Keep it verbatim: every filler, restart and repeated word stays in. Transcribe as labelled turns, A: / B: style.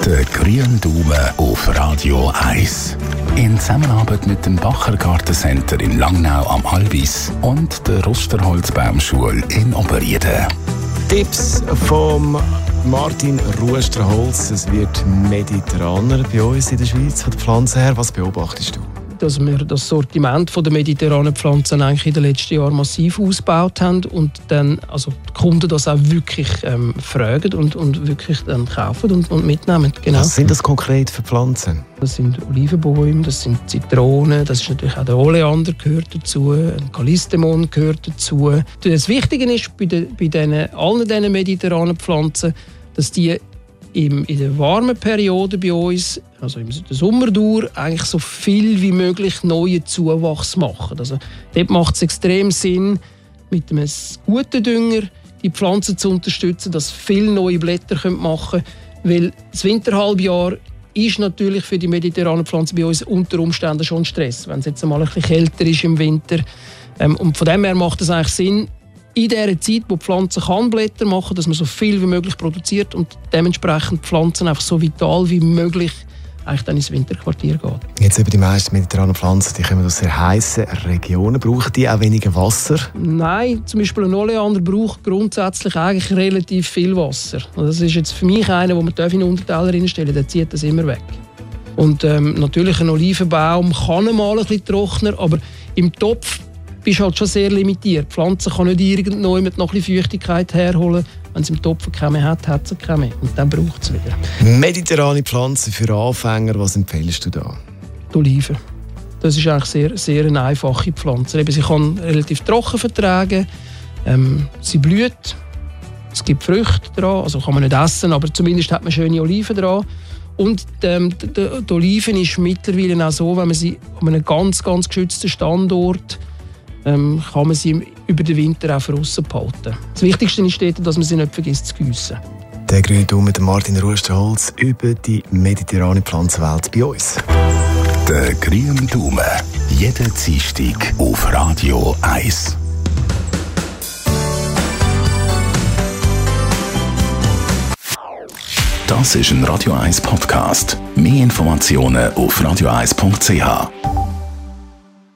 A: Der grüne Daumen auf Radio eins. In Zusammenarbeit mit dem Bacher Gartencenter in Langnau am Albis und der Rusterholzbaumschule in Oberrieden.
B: Tipps vom Martin Ruesterholz. Es wird mediterraner bei uns in der Schweiz von der Pflanze her. Was beobachtest du?
C: Dass wir das Sortiment der mediterranen Pflanzen eigentlich in den letzten Jahren massiv ausgebaut haben und dann also die Kunden das auch wirklich ähm, fragen und, und wirklich dann kaufen und, und mitnehmen. Genau.
B: Was sind das konkret für Pflanzen?
C: Das sind Olivenbäume, das sind Zitronen, das ist natürlich auch der Oleander gehört dazu, ein Callistemon gehört dazu. Das Wichtige ist bei, den, bei den, allen diesen mediterranen Pflanzen, dass die in der warmen Periode bei uns, also in der Sommerdauer, eigentlich so viel wie möglich neuen Zuwachs machen. Also dort macht es extrem Sinn, mit einem guten Dünger die Pflanzen zu unterstützen, dass viele neue Blätter machen können. Weil das Winterhalbjahr ist natürlich für die mediterranen Pflanzen bei uns unter Umständen schon Stress, wenn es jetzt einmal ein bisschen kälter ist im Winter. Und von dem her macht es eigentlich Sinn, in dieser Zeit, wo die Pflanze kann Blätter machen kann, dass man so viel wie möglich produziert und dementsprechend die Pflanzen einfach so vital wie möglich eigentlich dann ins Winterquartier geht.
B: Jetzt eben die meisten mediterranen Pflanzen, die kommen aus sehr heißen Regionen. Brauchen die auch weniger Wasser?
C: Nein, zum Beispiel ein Oleander braucht grundsätzlich eigentlich relativ viel Wasser. Das ist jetzt für mich einer, wo man in den Unterteller reinstellen darf, der zieht das immer weg. Und ähm, natürlich ein Olivenbaum kann mal ein bisschen trockener, aber im Topf bist halt schon sehr limitiert. Die Pflanze kann nicht irgendwo mit noch ein bisschen Feuchtigkeit herholen. Wenn sie im Topf keine hat, hat sie keine. Und dann braucht es wieder.
B: Mediterrane Pflanzen für Anfänger, was empfiehlst du da?
C: Die Olive. Das ist eigentlich sehr, sehr eine einfache Pflanze. Eben, sie kann relativ trocken vertragen. Ähm, sie blüht. Es gibt Früchte dran. Also kann man nicht essen, aber zumindest hat man schöne Oliven dran. Und ähm, die, die, die Oliven ist mittlerweile auch so, wenn man sie an einem ganz, ganz geschützten Standort Ähm, kann man sie über den Winter auch draussen behalten. Das Wichtigste ist dort, dass man sie nicht vergisst zu gießen.
B: Der grüne Daumen mit Martin Ruesterholz über die mediterrane Pflanzenwelt bei uns.
A: Der grüne Daumen. Jeden Dienstag auf Radio eins. Das ist ein Radio eins Podcast. Mehr Informationen auf radio eins punkt c h.